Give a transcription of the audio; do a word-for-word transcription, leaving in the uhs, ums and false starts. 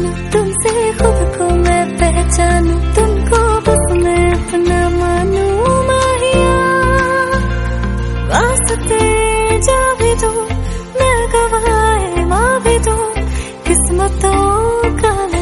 तुमसे खुद को मैं पहचानूं, तुमको बस मैं अपना मानूं। माहिया वास्ते जा भी दूं, मैं गवाए माँ भी दूं, किस्मतों का